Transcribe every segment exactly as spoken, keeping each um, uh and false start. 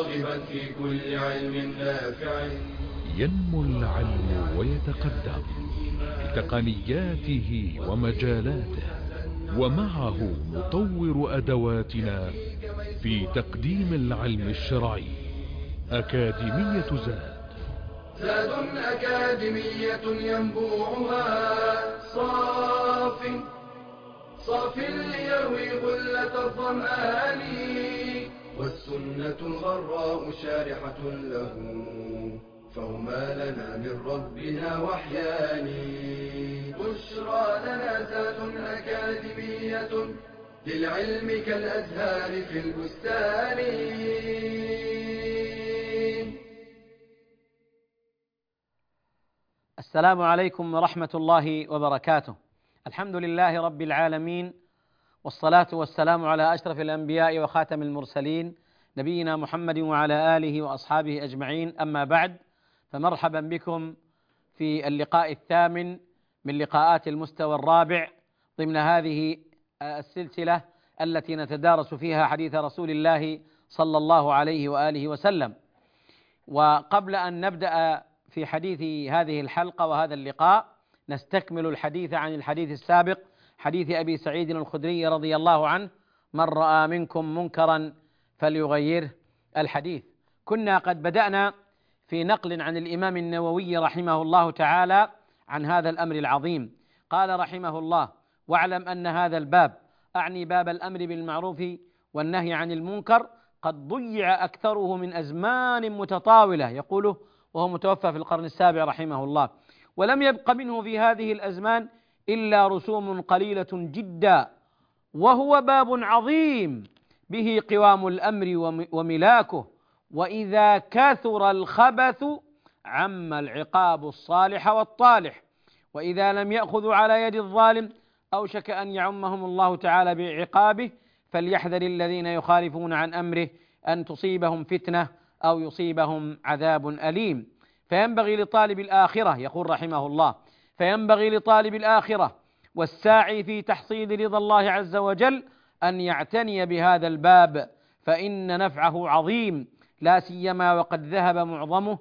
راغبا في كل علم نافع. ينمو العلم ويتقدم بتقنياته ومجالاته، ومعه نطور أدواتنا في تقديم العلم الشرعي. أكاديمية زاد زاد أكاديمية ينبوعها صاف صاف ليروي غلة الظمآن، والسنة الغراء شارحة له، فهما لنا من ربنا وحيان. بشرى لنا زاد أكاديمية للعلم كالأزهار في البستان. السلام عليكم ورحمة الله وبركاته. الحمد لله رب العالمين، والصلاة والسلام على أشرف الأنبياء وخاتم المرسلين نبينا محمد وعلى آله وأصحابه أجمعين. أما بعد، فمرحبا بكم في اللقاء الثامن من لقاءات المستوى الرابع ضمن هذه السلسلة التي نتدارس فيها حديث رسول الله صلى الله عليه وآله وسلم. وقبل أن نبدأ في حديث هذه الحلقة وهذا اللقاء، نستكمل الحديث عن الحديث السابق، حديث أبي سعيد الخدري رضي الله عنه: من رأى منكم منكرا فليغيره. الحديث كنا قد بدأنا في نقل عن الإمام النووي رحمه الله تعالى عن هذا الأمر العظيم. قال رحمه الله: واعلم أن هذا الباب، أعني باب الأمر بالمعروف والنهي عن المنكر، قد ضيع أكثره من أزمان متطاولة، يقوله وهو متوفى في القرن السابع رحمه الله، ولم يبق منه في هذه الأزمان إلا رسوم قليلة جدا، وهو باب عظيم به قوام الأمر وملاكه، وإذا كثر الخبث عم العقاب الصالح والطالح، وإذا لم يأخذوا على يد الظالم أوشك أن يعمهم الله تعالى بعقابه، فليحذر الذين يخالفون عن أمره أن تصيبهم فتنة أو يصيبهم عذاب أليم. فينبغي لطالب الآخرة، يقول رحمه الله، فينبغي لطالب الآخرة والساعي في تحصيل رضا الله عز وجل أن يعتني بهذا الباب، فإن نفعه عظيم، لا سيما وقد ذهب معظمه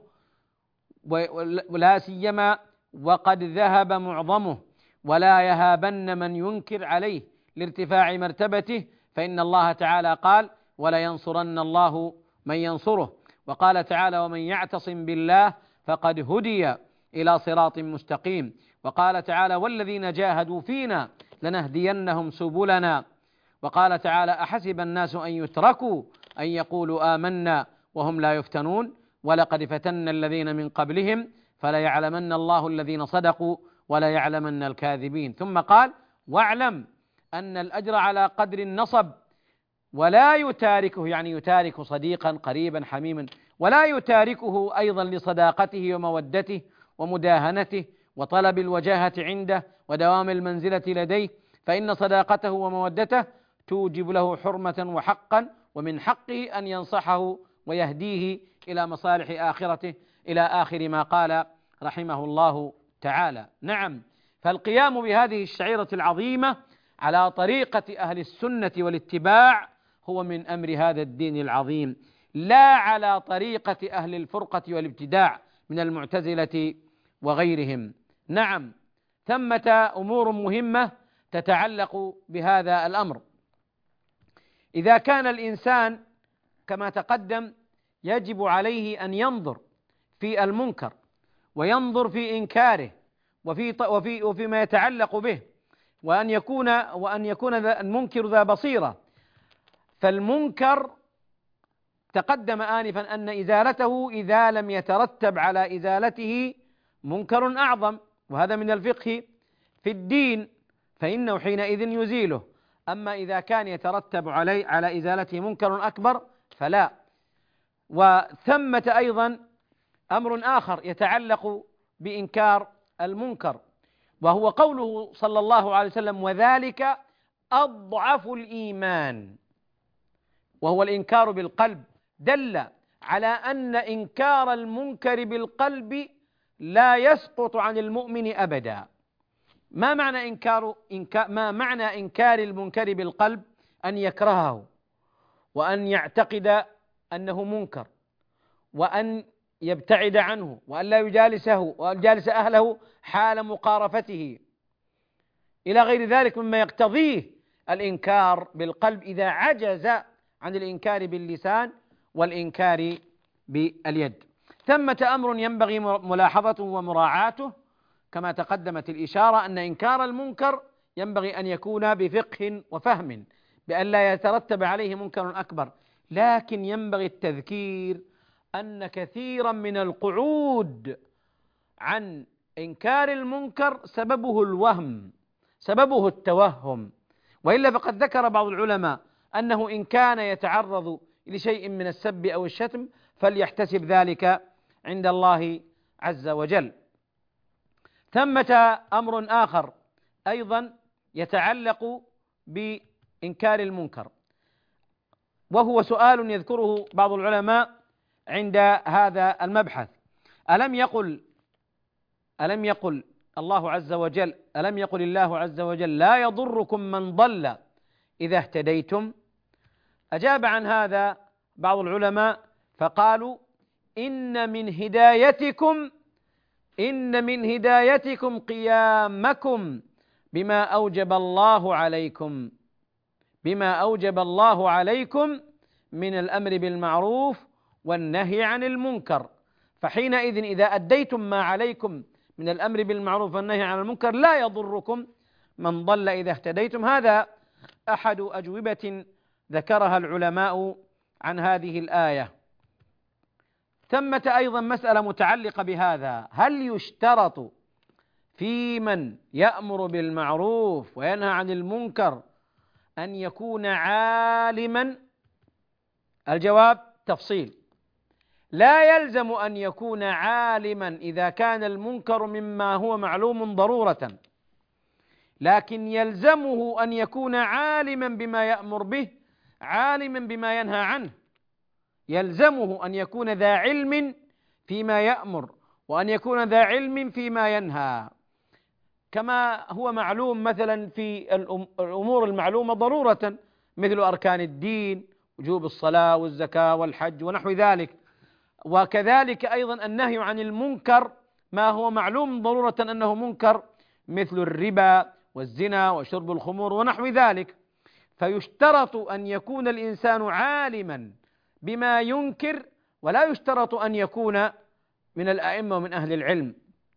ولا سيما وقد ذهب معظمه ولا يهابن من ينكر عليه لارتفاع مرتبته، فإن الله تعالى قال: ولا ينصرن الله من ينصره. وقال تعالى: ومن يعتصم بالله فقد هدي إلى صراط مستقيم. وقال تعالى: والذين جاهدوا فينا لنهدينهم سبلنا. وقال تعالى: أحسب الناس أن يتركوا أن يقولوا آمنا وهم لا يفتنون، ولقد فتنا الذين من قبلهم فليعلمن الله الذين صدقوا وليعلمن الكاذبين. ثم قال: واعلم أن الأجر على قدر النصب، ولا يتاركه، يعني يتارك صديقا قريبا حميما، ولا يتاركه أيضا لصداقته ومودته ومداهنته وطلب الوجاهة عنده ودوام المنزلة لديه، فإن صداقته ومودته توجب له حرمة وحقا، ومن حقه أن ينصحه ويهديه إلى مصالح آخرته، إلى آخر ما قال رحمه الله تعالى. نعم، فالقيام بهذه الشعيرة العظيمة على طريقة أهل السنة والاتباع هو من أمر هذا الدين العظيم، لا على طريقة أهل الفرقة والابتداع من المعتزلة وغيرهم. نعم، ثمة أمور مهمة تتعلق بهذا الأمر. إذا كان الإنسان كما تقدم يجب عليه أن ينظر في المنكر وينظر في إنكاره وفي وفي وفيما يتعلق به، وأن يكون وأن يكون المنكر ذا بصيرة. فالمنكر تقدم آنفا أن إزالته إذا لم يترتب على إزالته منكر أعظم، وهذا من الفقه في الدين، فإنه حينئذ يزيله. أما إذا كان يترتب عليه على إزالته منكر أكبر فلا. وثمة أيضا أمر آخر يتعلق بإنكار المنكر، وهو قوله صلى الله عليه وسلم: وذلك أضعف الإيمان، وهو الإنكار بالقلب، دل على أن إنكار المنكر بالقلب لا يسقط عن المؤمن أبدا. ما معنى إنكار إنكار ما معنى إنكار المنكر بالقلب؟ أن يكرهه وأن يعتقد أنه منكر، وأن يبتعد عنه، وأن لا يجالسه وأن يجالس أهله حال مقارفته إلى غير ذلك مما يقتضيه الإنكار بالقلب إذا عجز عن الإنكار باللسان والإنكار باليد. ثمة أمر ينبغي ملاحظته ومراعاته كما تقدمت الإشارة، أن إنكار المنكر ينبغي أن يكون بفقه وفهم بأن لا يترتب عليه منكر أكبر، لكن ينبغي التذكير أن كثيرا من القعود عن إنكار المنكر سببه الوهم، سببه التوهم، وإلا فقد ذكر بعض العلماء أنه إن كان يتعرض لشيء من السب أو الشتم فليحتسب ذلك عند الله عز وجل. ثمة أمر آخر أيضا يتعلق بإنكار المنكر، وهو سؤال يذكره بعض العلماء عند هذا المبحث: ألم يقل ألم يقل الله عز وجل ألم يقل الله عز وجل لا يضركم من ضل إذا اهتديتم؟ أجاب عن هذا بعض العلماء فقالوا: إن من هدايتكم إن من هدايتكم قيامكم بما أوجب الله عليكم بما أوجب الله عليكم من الأمر بالمعروف والنهي عن المنكر، فحينئذ إذا أديتم ما عليكم من الأمر بالمعروف والنهي عن المنكر لا يضركم من ضل إذا اهتديتم. هذا أحد أجوبة ذكرها العلماء عن هذه الآية. ثمة أيضا مسألة متعلقة بهذا: هل يشترط في من يأمر بالمعروف وينهى عن المنكر أن يكون عالما؟ الجواب تفصيل: لا يلزم أن يكون عالما إذا كان المنكر مما هو معلوم ضرورة، لكن يلزمه أن يكون عالما بما يأمر به، عالما بما ينهى عنه، يلزمه أن يكون ذا علم فيما يأمر وأن يكون ذا علم فيما ينهى، كما هو معلوم مثلا في الأمور المعلومة ضرورة مثل أركان الدين، وجوب الصلاة والزكاة والحج ونحو ذلك. وكذلك أيضا النهي عن المنكر ما هو معلوم ضرورة أنه منكر مثل الربا والزنا وشرب الخمور ونحو ذلك. فيشترط أن يكون الإنسان عالما بما ينكر، ولا يشترط أن يكون من الأئمة ومن أهل العلم.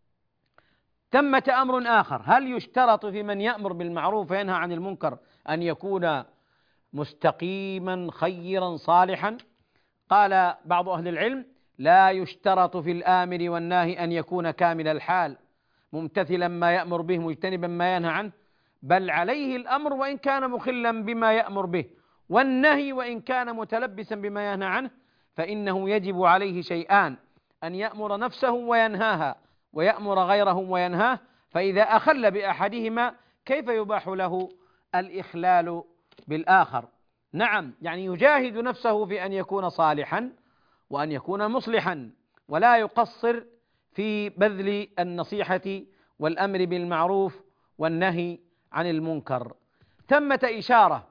ثمة أمر آخر: هل يشترط في من يأمر بالمعروف وينهى عن المنكر أن يكون مستقيما خيرا صالحا؟ قال بعض أهل العلم: لا يشترط في الآمر والناهي أن يكون كامل الحال ممتثلا ما يأمر به مجتنبا ما ينهى عنه، بل عليه الأمر وإن كان مخلا بما يأمر به، والنهي وإن كان متلبسا بما ينهى عنه، فإنه يجب عليه شيئان: أن يأمر نفسه وينهاها، ويأمر غيره وينهاه، فإذا أخل بأحدهما كيف يباح له الإخلال بالآخر؟ نعم، يعني يجاهد نفسه في أن يكون صالحا وأن يكون مصلحا، ولا يقصر في بذل النصيحة والأمر بالمعروف والنهي عن المنكر. ثمة إشارة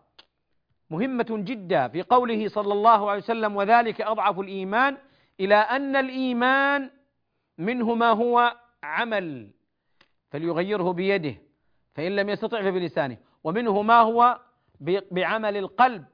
مهمة جدا في قوله صلى الله عليه وسلم: وذلك أضعف الإيمان، إلى أن الإيمان منه ما هو عمل فليغيره بيده، فإن لم يستطع فبلسانه، ومنه ما هو بعمل القلب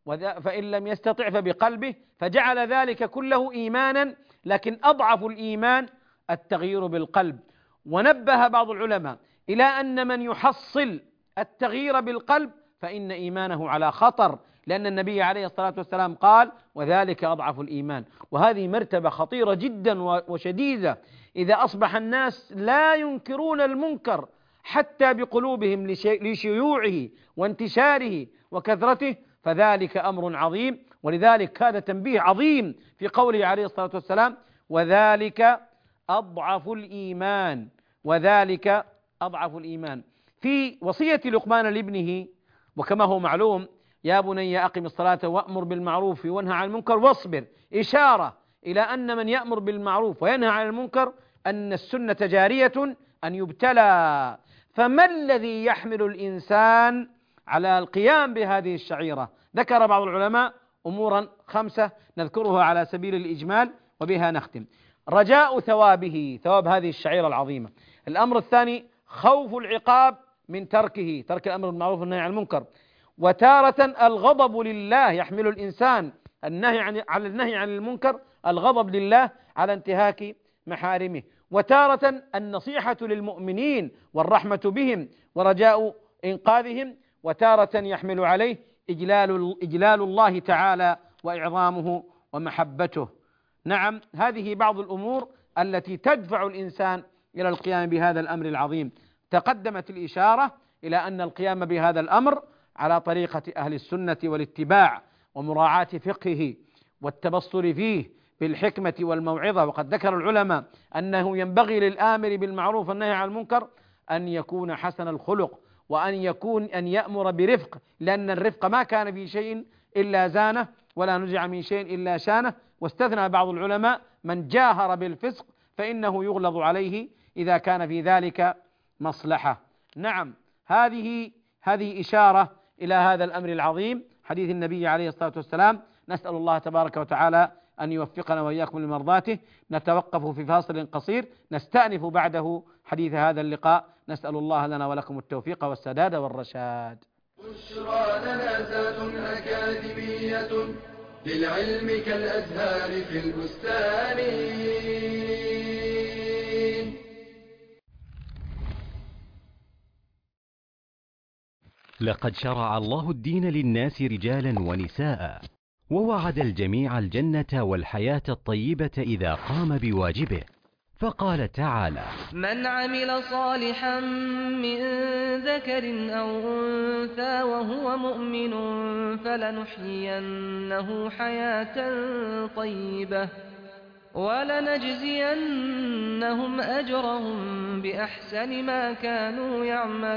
فإن لم يستطع فبقلبه، فجعل ذلك كله إيمانا، لكن أضعف الإيمان التغيير بالقلب. ونبه بعض العلماء إلى أن من يحصل التغيير بالقلب فإن إيمانه على خطر، لأن النبي عليه الصلاة والسلام قال: وذلك أضعف الإيمان. وهذه مرتبة خطيرة جدا وشديدة، إذا أصبح الناس لا ينكرون المنكر حتى بقلوبهم لشيوعه وانتشاره وكثرته، فذلك أمر عظيم. ولذلك هذا تنبيه عظيم في قوله عليه الصلاة والسلام: وذلك أضعف الإيمان، وذلك أضعف الإيمان. في وصية لقمان لابنه، وكما هو معلوم: يا بني أقم الصلاة وأمر بالمعروف وانهى عن المنكر واصبر، إشارة إلى أن من يأمر بالمعروف وينهى عن المنكر أن السنة جارية أن يبتلى. فما الذي يحمل الإنسان على القيام بهذه الشعيرة؟ ذكر بعض العلماء: أمورا خمسة نذكرها على سبيل الإجمال وبها نختم. رجاء ثوابه، ثواب هذه الشعيرة العظيمة. الأمر الثاني خوف العقاب من تركه، ترك الأمر بالمعروف والنهي عن المنكر. وتارة الغضب لله، يحمل الإنسان النهي عن على النهي عن المنكر الغضب لله على انتهاك محارمه. وتارة النصيحة للمؤمنين والرحمة بهم ورجاء إنقاذهم. وتارة يحمل عليه إجلال إجلال الله تعالى وإعظامه ومحبته. نعم، هذه بعض الأمور التي تدفع الإنسان إلى القيام بهذا الأمر العظيم. تقدمت الإشارة إلى أن القيام بهذا الأمر على طريقة أهل السنة والاتباع ومراعاة فقهه والتبصر فيه بالحكمة والموعظة. وقد ذكر العلماء أنه ينبغي للآمر بالمعروف والنهي عن المنكر أن يكون حسن الخلق، وأن يكون أن يأمر برفق، لأن الرفق ما كان في شيء إلا زانه، ولا نزع من شيء إلا شانه. واستثنى بعض العلماء من جاهر بالفسق فإنه يغلظ عليه إذا كان في ذلك مصلحة. نعم، هذه هذه إشارة إلى هذا الأمر العظيم، حديث النبي عليه الصلاة والسلام. نسأل الله تبارك وتعالى أن يوفقنا وإياكم لمرضاته. نتوقف في فاصل قصير نستأنف بعده حديث هذا اللقاء. نسأل الله لنا ولكم التوفيق والسداد والرشاد. بشرى لنا ذات أكاديمية للعلم كالأزهار في البستان. لقد شرع الله الدين للناس رجالا ونساء، ووعد الجميع الجنة والحياة الطيبة إذا قام بواجبه، فقال تعالى: من عمل صالحا من ذكر أو أنثى وهو مؤمن فلنحيينه حياة طيبة ولنجزينهم أجرهم بأحسن ما كانوا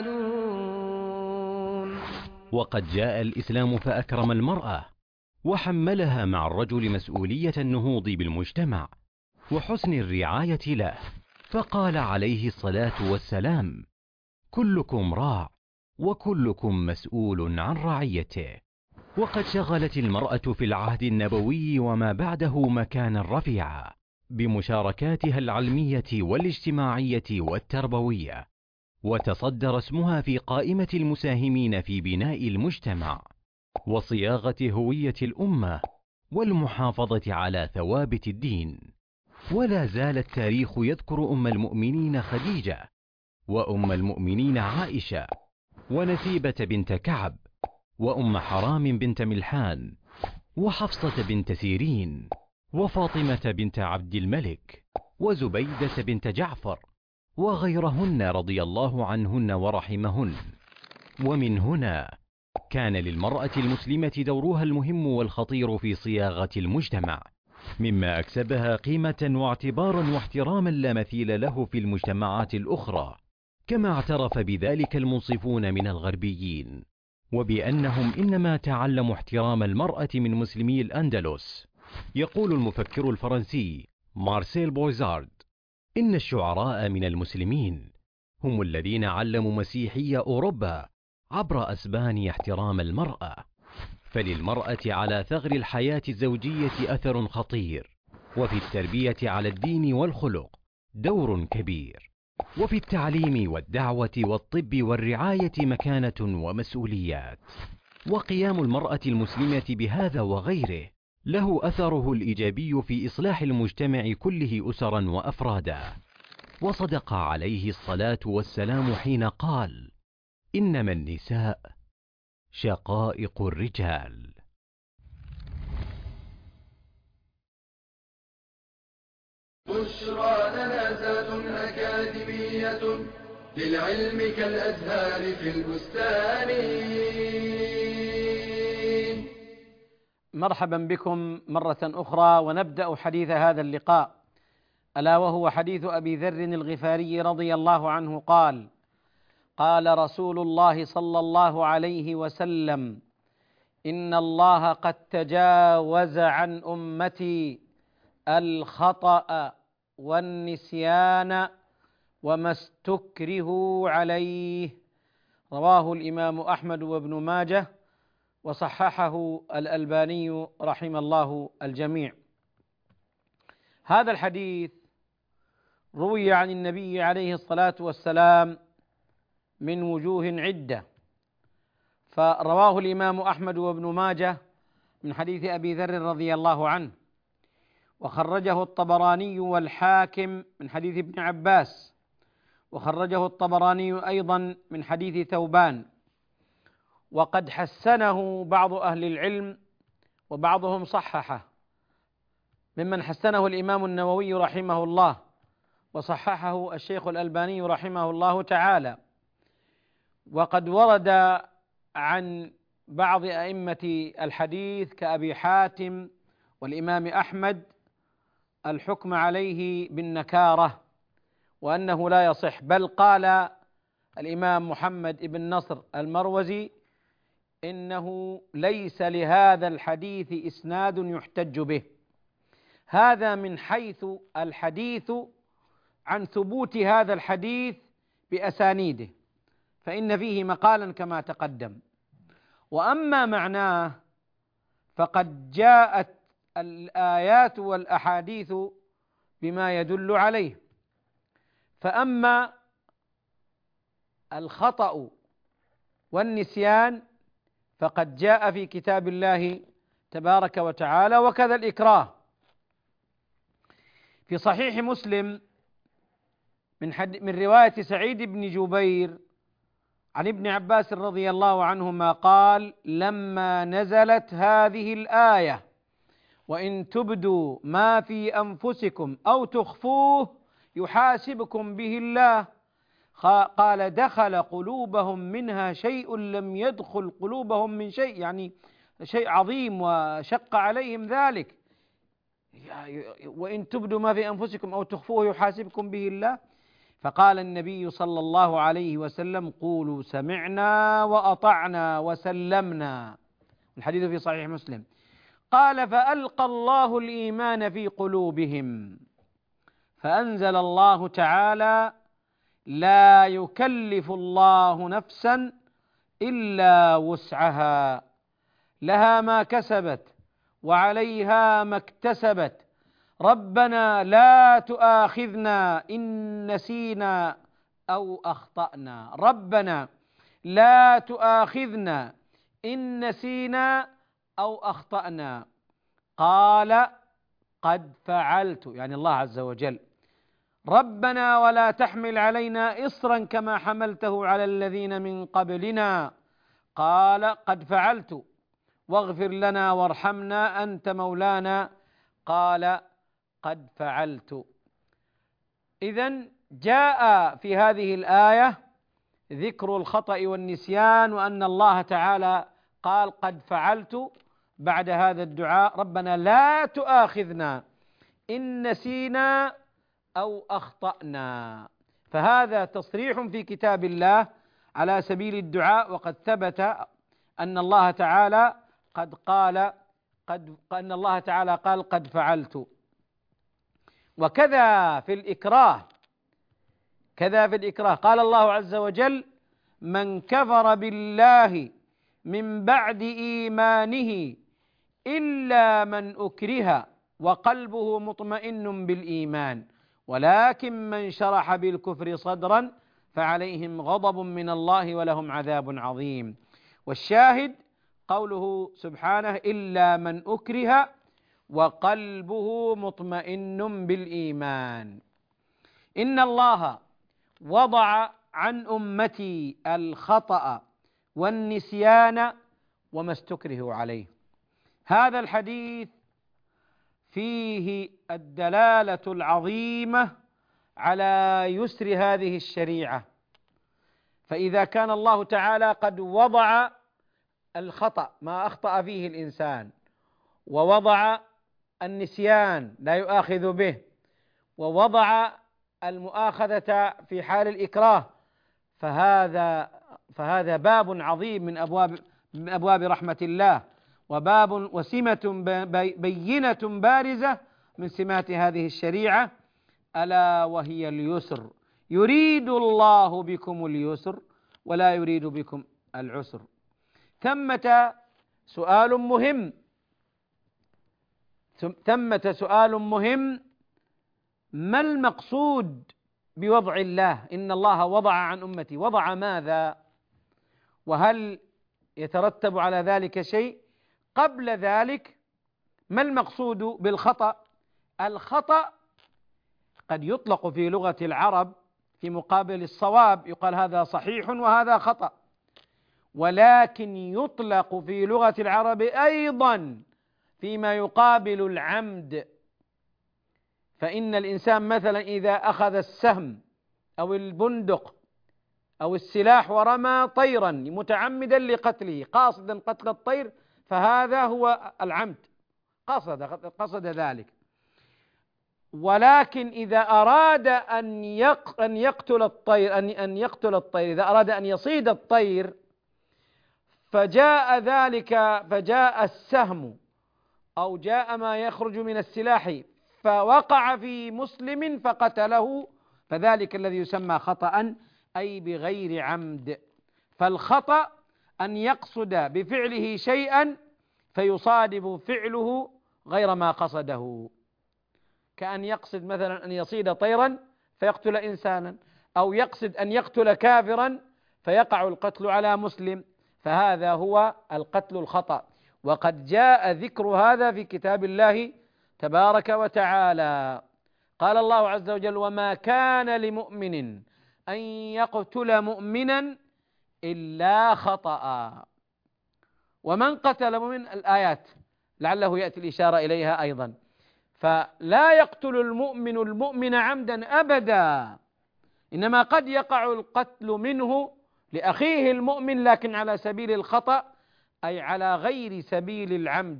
يعملون. وقد جاء الإسلام فأكرم المرأة وحملها مع الرجل مسؤولية النهوض بالمجتمع وحسن الرعاية له، فقال عليه الصلاة والسلام: كلكم راع وكلكم مسؤول عن رعيته. وقد شغلت المرأة في العهد النبوي وما بعده مكانا رفيعا بمشاركاتها العلمية والاجتماعية والتربوية، وتصدر اسمها في قائمة المساهمين في بناء المجتمع وصياغة هوية الأمة والمحافظة على ثوابت الدين. ولا زال التاريخ يذكر أم المؤمنين خديجة، وأم المؤمنين عائشة، ونسيبة بنت كعب، وأم حرام بنت ملحان، وحفصة بنت سيرين، وفاطمة بنت عبد الملك، وزبيدة بنت جعفر، وغيرهن رضي الله عنهن ورحمهن. ومن هنا كان للمرأة المسلمة دورها المهم والخطير في صياغة المجتمع، مما أكسبها قيمة واعتبارا واحتراما لا مثيل له في المجتمعات الأخرى، كما اعترف بذلك المنصفون من الغربيين، وبأنهم إنما تعلموا احترام المرأة من مسلمي الأندلس. يقول المفكر الفرنسي مارسيل بويزارد: إن الشعراء من المسلمين هم الذين علموا مسيحي أوروبا عبر أسبانيا احترام المرأة. فللمرأة على ثغر الحياة الزوجية أثر خطير، وفي التربية على الدين والخلق دور كبير، وفي التعليم والدعوة والطب والرعاية مكانة ومسؤوليات. وقيام المرأة المسلمة بهذا وغيره له أثره الإيجابي في إصلاح المجتمع كله أسرا وأفرادا. وصدق عليه الصلاة والسلام حين قال: إنما النساء شقائق الرجال. بشرى لنا ذات أكاديمية للعلم كالأزهار في البستان. مرحبا بكم مرة أخرى، ونبدأ حديث هذا اللقاء، ألا وهو حديث أبي ذر الغفاري رضي الله عنه قال: قال رسول الله صلى الله عليه وسلم: إن الله قد تجاوز عن أمتي الخطأ والنسيان وما استكرهوا عليه. رواه الإمام أحمد وابن ماجه وصححه الألباني رحم الله الجميع. هذا الحديث روي عن النبي عليه الصلاة والسلام من وجوه عدة، فرواه الإمام أحمد وابن ماجه من حديث أبي ذر رضي الله عنه، وخرجه الطبراني والحاكم من حديث ابن عباس، وخرجه الطبراني أيضا من حديث ثوبان، وقد حسنه بعض أهل العلم وبعضهم صححه، ممن حسنه الإمام النووي رحمه الله، وصححه الشيخ الألباني رحمه الله تعالى. وقد ورد عن بعض أئمة الحديث كأبي حاتم والإمام أحمد الحكم عليه بالنكارة وأنه لا يصح، بل قال الإمام محمد بن نصر المروزي إنه ليس لهذا الحديث إسناد يحتج به. هذا من حيث الحديث عن ثبوت هذا الحديث بأسانيده، فإن فيه مقالا كما تقدم. وأما معناه فقد جاءت الآيات والأحاديث بما يدل عليه. فأما الخطأ والنسيان فقد جاء في كتاب الله تبارك وتعالى، وكذا الإكراه. في صحيح مسلم من حد من رواية سعيد بن جبير عن ابن عباس رضي الله عنهما قال: لما نزلت هذه الآية وإن تبدوا ما في أنفسكم أو تخفوه يحاسبكم به الله، قال: دخل قلوبهم منها شيء لم يدخل قلوبهم من شيء، يعني شيء عظيم وشق عليهم ذلك. وإن تبدوا ما في أنفسكم أو تخفوه يحاسبكم به الله. فقال النبي صلى الله عليه وسلم: قولوا سمعنا وأطعنا وسلمنا. الحديث في صحيح مسلم. قال: فألقى الله الإيمان في قلوبهم، فأنزل الله تعالى: لا يكلف الله نفسا إلا وسعها، لها ما كسبت وعليها ما اكتسبت، ربنا لا تؤاخذنا إن نسينا أو أخطأنا، ربنا لا تؤاخذنا إن نسينا أو أخطأنا. قال: قد فعلت، يعني الله عز وجل، ربنا ولا تحمل علينا إصرا كما حملته على الذين من قبلنا. قال: قد فعلت، واغفر لنا وارحمنا أنت مولانا. قال: قد فعلت. إذن جاء في هذه الآية ذكر الخطأ والنسيان، وأن الله تعالى قال: قد فعلت بعد هذا الدعاء، ربنا لا تؤاخذنا إن نسينا أو أخطأنا. فهذا تصريح في كتاب الله على سبيل الدعاء، وقد ثبت أن الله تعالى قد قال قد أن الله تعالى قال: قد فعلت. وكذا في الإكراه، كذا في الإكراه قال الله عز وجل: من كفر بالله من بعد إيمانه إلا من أكره وقلبه مطمئن بالإيمان ولكن من شرح بالكفر صدرا فعليهم غضب من الله ولهم عذاب عظيم. والشاهد قوله سبحانه: إلا من أكره وقلبه مطمئن بالإيمان. إن الله وضع عن أمتي الخطأ والنسيان وما استكرهوا عليه. هذا الحديث فيه الدلالة العظيمة على يسر هذه الشريعة. فإذا كان الله تعالى قد وضع الخطأ ما أخطأ فيه الإنسان، ووضع النسيان لا يؤاخذ به، ووضع المؤاخذة في حال الإكراه، فهذا فهذا باب عظيم من أبواب من أبواب رحمة الله، وباب وسمة بينة بارزة من سمات هذه الشريعة، ألا وهي اليسر. يريد الله بكم اليسر ولا يريد بكم العسر. ثمة سؤال مهم، ثمة سؤال مهم: ما المقصود بوضع الله؟ إن الله وضع عن أمتي، وضع ماذا؟ وهل يترتب على ذلك شيء؟ قبل ذلك، ما المقصود بالخطأ؟ الخطأ قد يطلق في لغة العرب في مقابل الصواب، يقال هذا صحيح وهذا خطأ، ولكن يطلق في لغة العرب أيضا فيما يقابل العمد. فإن الإنسان مثلا إذا أخذ السهم أو البندق أو السلاح ورمى طيرا متعمدا لقتله، قاصدا قتل الطير، فهذا هو العمد، قصد قصد ذلك. ولكن إذا أراد أن أن يقتل الطير أن أن يقتل الطير إذا أراد أن يصيد الطير، فجاء ذلك فجاء السهم أو جاء ما يخرج من السلاح فوقع في مسلم فقتله، فذلك الذي يسمى خطأ، أي بغير عمد. فالخطأ أن يقصد بفعله شيئا فيصادف فعله غير ما قصده، كأن يقصد مثلا أن يصيد طيرا فيقتل إنسانا، أو يقصد أن يقتل كافرا فيقع القتل على مسلم، فهذا هو القتل الخطأ. وقد جاء ذكر هذا في كتاب الله تبارك وتعالى. قال الله عز وجل: وما كان لمؤمن أن يقتل مؤمنا إلا خطأ. ومن قتل مؤمن، الآيات لعله يأتي الإشارة إليها أيضا. فلا يقتل المؤمن المؤمن عمدا أبدا، إنما قد يقع القتل منه لأخيه المؤمن لكن على سبيل الخطأ، أي على غير سبيل العمد،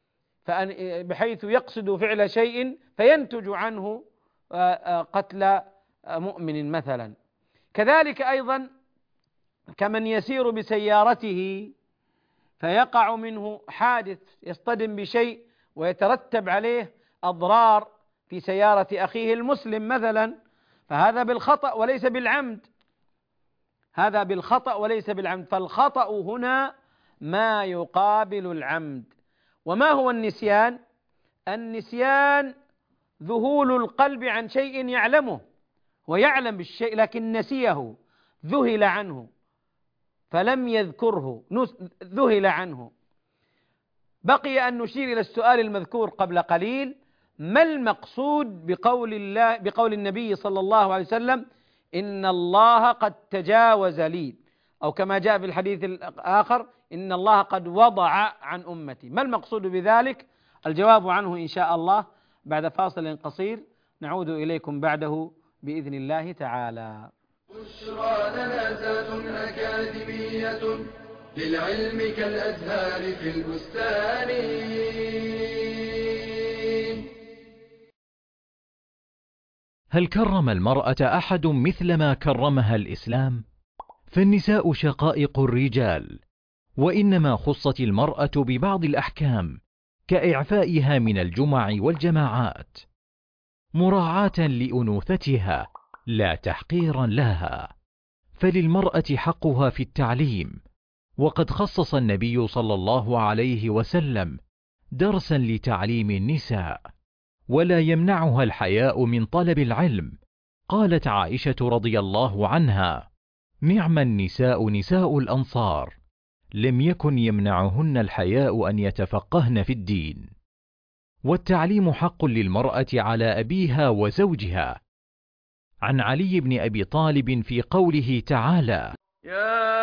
بحيث يقصد فعل شيء فينتج عنه قتل مؤمن مثلا. كذلك أيضا كمن يسير بسيارته فيقع منه حادث، يصطدم بشيء ويترتب عليه أضرار في سيارة أخيه المسلم مثلا، فهذا بالخطأ وليس بالعمد، هذا بالخطأ وليس بالعمد. فالخطأ هنا ما يقابل العمد. وما هو النسيان؟ النسيان ذهول القلب عن شيء يعلمه، ويعلم بالشيء لكن نسيه، ذهل عنه فلم يذكره، ذهل عنه. بقي أن نشير إلى السؤال المذكور قبل قليل: ما المقصود بقول الله بقول النبي صلى الله عليه وسلم: إن الله قد تجاوز لي، أو كما جاء في الحديث الآخر: إن الله قد وضع عن أمتي. ما المقصود بذلك؟ الجواب عنه إن شاء الله بعد فاصل قصير نعود إليكم بعده بإذن الله تعالى. بشرى لنا ذات أكاديمية للعلم كالأزهار في البستان. هل كرم المرأة أحد مثل ما كرمها الإسلام؟ فالنساء شقائق الرجال، وإنما خصت المرأة ببعض الأحكام كإعفائها من الجمع والجماعات، مراعاة لأنوثتها لا تحقيرا لها. فللمرأة حقها في التعليم، وقد خصص النبي صلى الله عليه وسلم درسا لتعليم النساء، ولا يمنعها الحياء من طلب العلم. قالت عائشة رضي الله عنها: نعم النساء نساء الأنصار، لم يكن يمنعهن الحياء أن يتفقهن في الدين. والتعليم حق للمرأة على أبيها وزوجها. عن علي بن أبي طالب في قوله تعالى: يا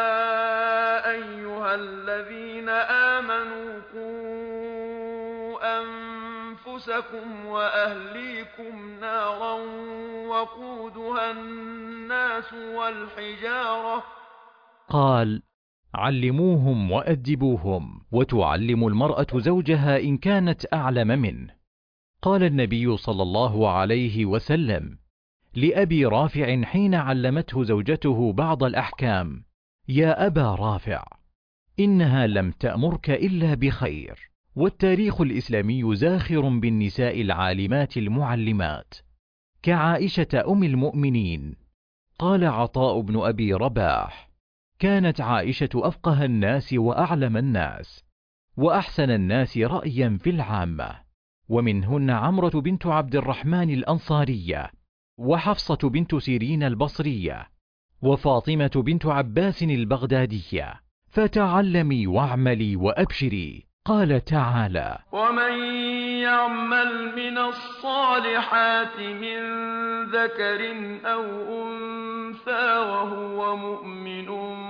أيها الذين آمنوا قوا أنفسكم وأهليكم نارا وقودها الناس والحجارة. قال: علموهم وأدبوهم. وتعلم المرأة زوجها إن كانت أعلم منه. قال النبي صلى الله عليه وسلم لأبي رافع حين علمته زوجته بعض الأحكام: يا أبا رافع، إنها لم تأمرك إلا بخير. والتاريخ الإسلامي زاخر بالنساء العالمات المعلمات كعائشة أم المؤمنين. قال عطاء بن أبي رباح: كانت عائشة أفقه الناس وأعلم الناس، وأحسن الناس رأيا في العامة، ومنهن عمرة بنت عبد الرحمن الأنصارية، وحفصة بنت سيرين البصرية، وفاطمة بنت عباس البغدادية. فتعلمي واعملي وأبشري. قال تعالى: ومن يعمل من الصالحات من ذكر أو أنثى وهو مؤمن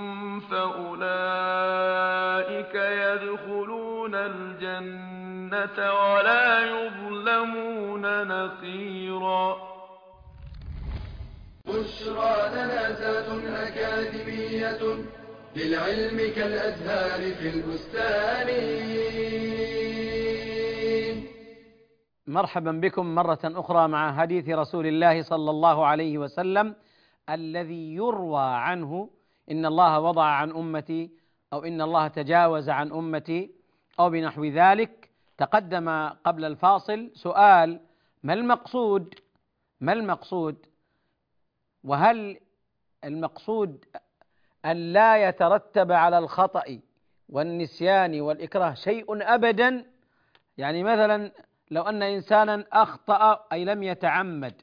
فأولئك يدخلون الجنة ولا يظلمون نقيرا. بشرى لنا ذات أكاديمية للعلم كالأزهار في البستان. مرحبا بكم مرة أخرى مع حديث رسول الله صلى الله عليه وسلم الذي يروى عنه إن الله وضع عن أمتي، أو إن الله تجاوز عن أمتي، أو بنحو ذلك. تقدم قبل الفاصل سؤال: ما المقصود؟ ما المقصود؟ وهل المقصود أن لا يترتب على الخطأ والنسيان والإكراه شيء أبدا؟ يعني مثلا لو أن إنسانا أخطأ أي لم يتعمد،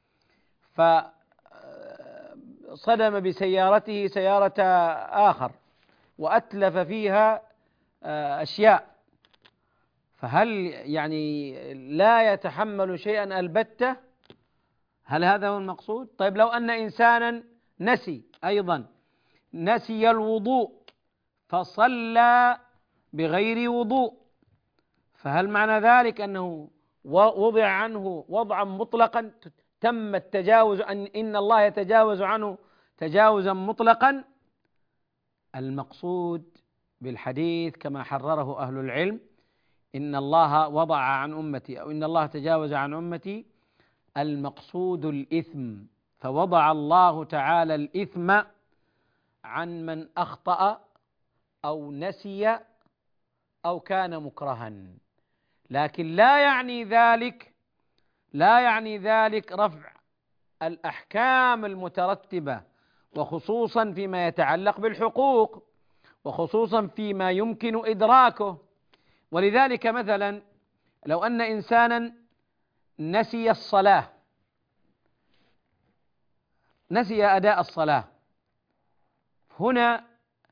فصدم بسيارته سيارة آخر وأتلف فيها أشياء، فهل يعني لا يتحمل شيئا البتة؟ هل هذا هو المقصود؟ طيب لو أن إنسانا نسي أيضا، نسي الوضوء فصلى بغير وضوء، فهل معنى ذلك أنه وضع عنه وضعا مطلقا تم التجاوز، أن إن الله يتجاوز عنه تجاوزا مطلقا؟ المقصود بالحديث كما حرره أهل العلم: إن الله وضع عن أمتي، أو إن الله تجاوز عن أمتي، المقصود الإثم، فوضع الله تعالى الإثم عن من أخطأ أو نسي أو كان مكرها. لكن لا يعني ذلك لا يعني ذلك رفع الأحكام المترتبة، وخصوصا فيما يتعلق بالحقوق، وخصوصا فيما يمكن إدراكه. ولذلك مثلا لو أن إنسانا نسي الصلاة، نسي أداء الصلاة، هنا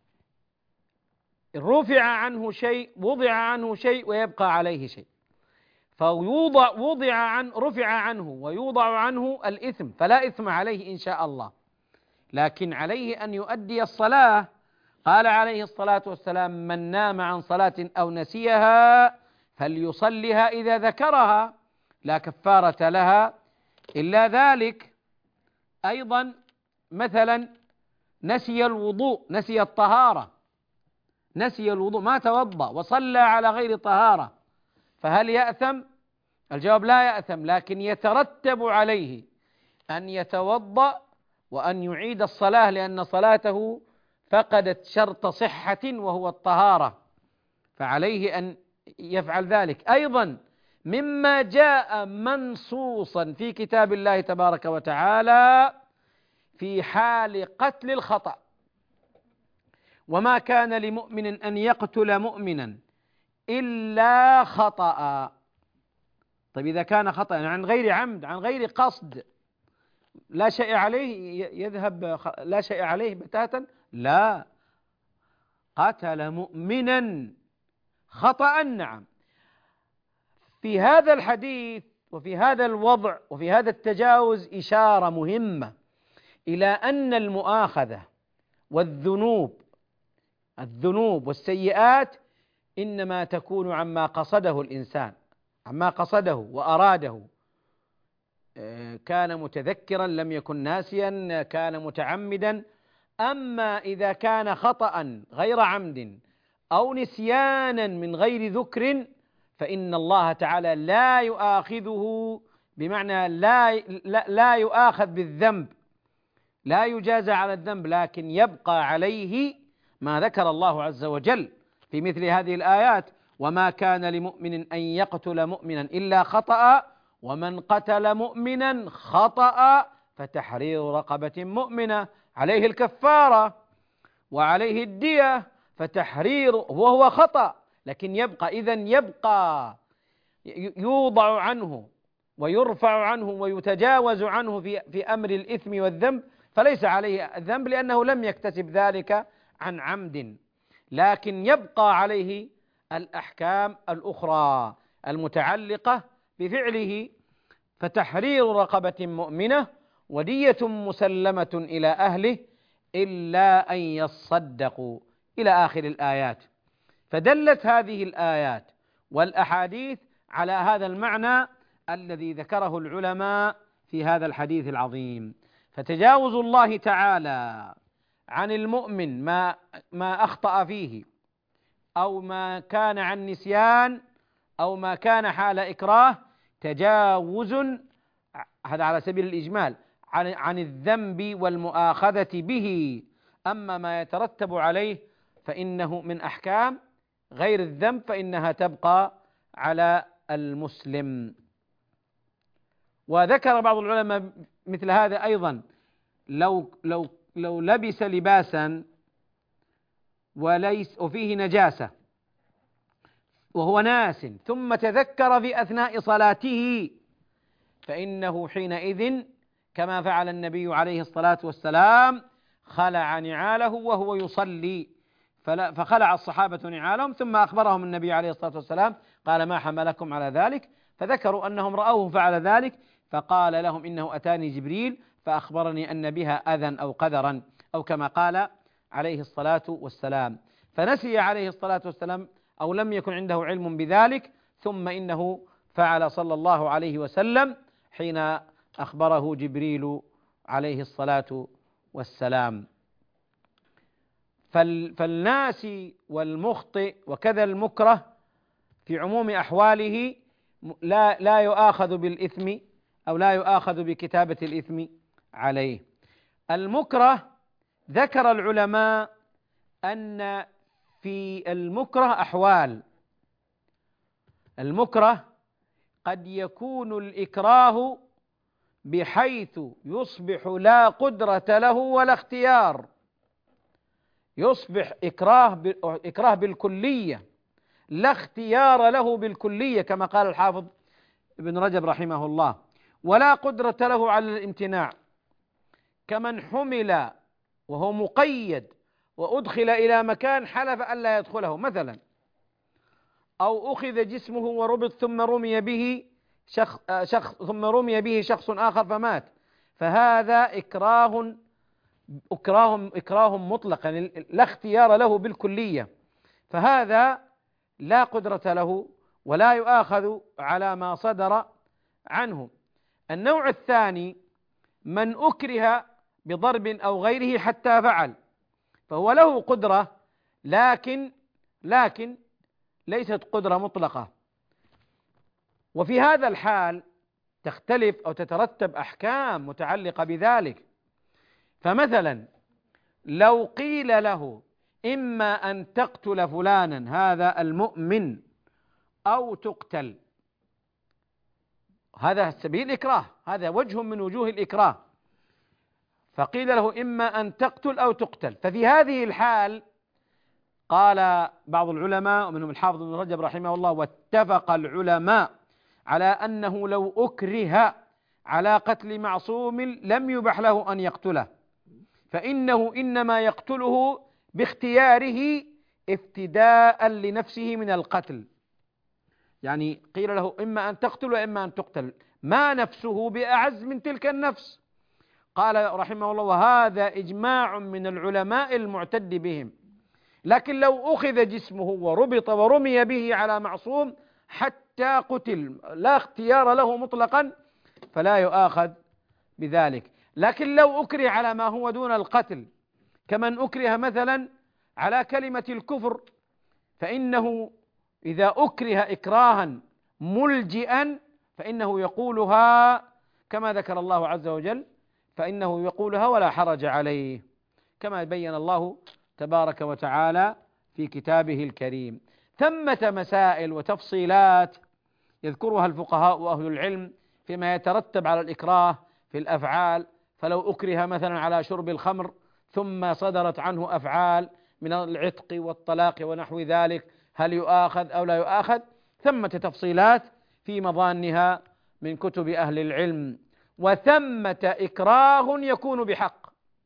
رفع عنه شيء، وضع عنه شيء ويبقى عليه شيء، فيوضع وضع عن رفع عنه ويوضع عنه الإثم، فلا إثم عليه إن شاء الله، لكن عليه أن يؤدي الصلاة. قال عليه الصلاة والسلام: من نام عن صلاة أو نسيها فليصلها إذا ذكرها، لا كفارة لها إلا ذلك. أيضا مثلا نسي الوضوء، نسي الطهارة، نسي الوضوء ما توضأ وصلى على غير طهارة، فهل يأثم؟ الجواب: لا يأثم، لكن يترتب عليه أن يتوضأ وأن يعيد الصلاة، لأن صلاته فقدت شرط صحة وهو الطهارة، فعليه أن يفعل ذلك. أيضا مما جاء منصوصا في كتاب الله تبارك وتعالى في حال قتل الخطأ: وما كان لمؤمن أن يقتل مؤمنا إلا خطأ. طيب إذا كان خطأ عن غير عمد، عن غير قصد، لا شيء عليه، يذهب لا شيء عليه بتاتا؟ لا، قتل مؤمنا خطأ. نعم. في هذا الحديث وفي هذا الوضع وفي هذا التجاوز إشارة مهمة إلى أن المؤاخذة والذنوب الذنوب والسيئات إنما تكون عما قصده الإنسان، عما قصده وأراده، كان متذكرا لم يكن ناسيا، كان متعمدا. أما إذا كان خطأ غير عمد أو نسيانا من غير ذكر فإن الله تعالى لا يؤاخذه، بمعنى لا لا, لا يؤاخذ بالذنب، لا يجازى على الذنب، لكن يبقى عليه ما ذكر الله عز وجل في مثل هذه الآيات: وما كان لمؤمن أن يقتل مؤمنا إلا خطأ، ومن قتل مؤمنا خطأ فتحرير رقبة مؤمنة، عليه الكفارة وعليه الدية، فتحرير وهو خطأ، لكن يبقى، إذن يبقى يوضع عنه ويرفع عنه ويتجاوز عنه في في أمر الإثم والذنب، فليس عليه الذنب لأنه لم يكتسب ذلك عن عمد، لكن يبقى عليه الأحكام الأخرى المتعلقة بفعله، فتحرير رقبة مؤمنة ودية مسلمة إلى أهله إلا أن يصدقوا إلى آخر الآيات. فدلت هذه الآيات والأحاديث على هذا المعنى الذي ذكره العلماء في هذا الحديث العظيم. فتجاوز الله تعالى عن المؤمن ما ما أخطأ فيه أو ما كان عن نسيان أو ما كان حال إكراه تجاوز، هذا على سبيل الإجمال، عن عن الذنب والمؤاخذة به. أما ما يترتب عليه فإنه من أحكام غير الذنب فإنها تبقى على المسلم. وذكر بعض العلماء مثل هذا أيضا، لو لو لو لبس لباسا وليس وفيه نجاسة وهو ناس ثم تذكر في أثناء صلاته فإنه حينئذ كما فعل النبي عليه الصلاة والسلام خلع نعاله وهو يصلي، فخلع الصحابة نعالهم ثم أخبرهم النبي عليه الصلاة والسلام قال ما حملكم على ذلك؟ فذكروا أنهم رأوه فعل ذلك، فقال لهم إنه أتاني جبريل فأخبرني أن بها أذى أو قذرا أو كما قال عليه الصلاة والسلام، فنسي عليه الصلاة والسلام أو لم يكن عنده علم بذلك، ثم إنه فعل صلى الله عليه وسلم حين أخبره جبريل عليه الصلاة والسلام. فالناسي والمخطئ وكذا المكره في عموم أحواله لا لا يؤاخذ بالإثم أو لا يؤاخذ بكتابة الإثم عليه. المكره ذكر العلماء أن في المكره أحوال. المكره قد يكون الإكراه بحيث يصبح لا قدرة له ولا اختيار، يصبح إكراه إكراه بالكلية لا اختيار له بالكلية كما قال الحافظ ابن رجب رحمه الله، ولا قدرة له على الامتناع، كمن حمل وهو مقيد وأدخل إلى مكان حلف ألا يدخله مثلا، أو أخذ جسمه وربط ثم رمي به شخص, شخص ثم رمي به شخص آخر فمات، فهذا إكراه إكراه إكراه مطلقا لا اختيار له بالكلية، فهذا لا قدرة له ولا يؤاخذ على ما صدر عنه. النوع الثاني من أكره بضرب أو غيره حتى فعل، فهو له قدرة لكن لكن ليست قدرة مطلقة، وفي هذا الحال تختلف أو تترتب أحكام متعلقة بذلك. فمثلا لو قيل له إما أن تقتل فلانا هذا المؤمن أو تقتل، هذا سبيل إكراه، هذا وجه من وجوه الإكراه، فقيل له إما أن تقتل أو تقتل. ففي هذه الحال قال بعض العلماء ومنهم الحافظ ابن رجب رحمه الله واتفق العلماء على أنه لو أكره على قتل معصوم لم يبح له أن يقتله، فإنه إنما يقتله باختياره افتداء لنفسه من القتل، يعني قيل له إما أن تقتل وإما أن تقتل، ما نفسه بأعز من تلك النفس. قال رحمه الله وهذا إجماع من العلماء المعتد بهم، لكن لو أخذ جسمه وربط ورمي به على معصوم حتى قتل لا اختيار له مطلقا فلا يؤاخذ بذلك. لكن لو أكره على ما هو دون القتل كمن أكره مثلا على كلمة الكفر، فإنه إذا أكره إكراها ملجئا فإنه يقولها كما ذكر الله عز وجل، فإنه يقولها ولا حرج عليه كما بين الله تبارك وتعالى في كتابه الكريم. ثمة مسائل وتفصيلات يذكرها الفقهاء وأهل العلم فيما يترتب على الإكراه في الأفعال، فلو أكره مثلا على شرب الخمر ثم صدرت عنه أفعال من العتق والطلاق ونحو ذلك هل يؤاخذ أو لا يؤاخذ؟ ثمة تفصيلات في مظانها من كتب أهل العلم. وثمة إكراه يكون بحق.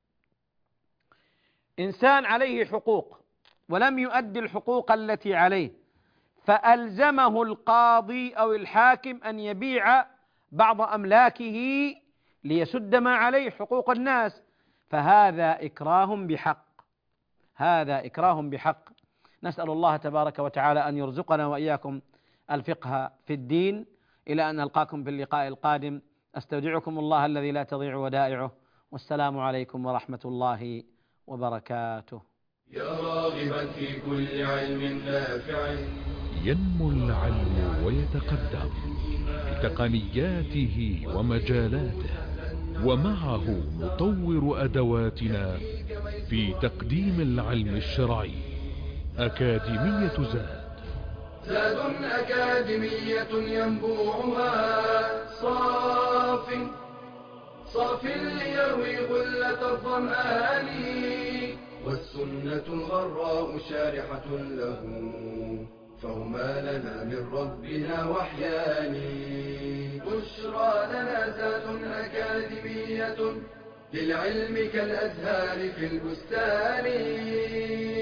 إنسان عليه حقوق ولم يؤدي الحقوق التي عليه، فألزمه القاضي أو الحاكم أن يبيع بعض أملاكه ليسد ما عليه حقوق الناس، فهذا إكراه بحق، هذا إكراه بحق. نسأل الله تبارك وتعالى أن يرزقنا وإياكم الفقه في الدين. إلى أن ألقاكم في اللقاء القادم، أستودعكم الله الذي لا تضيع ودائعه، والسلام عليكم ورحمة الله وبركاته. يا راغبا في كل علم نافع، ينمو العلم ويتقدم بتقنياته ومجالاته، ومعه نطور أدواتنا في تقديم العلم الشرعي. أكاديمية زاد، زاد أكاديمية ينبوعها صاف صاف ليروي غلة الظمآن، والسنة الغراء شارحة له، فهما لنا من ربنا وحيان. بشرى لنا زاد أكاديمية للعلم كالأزهار في البستان.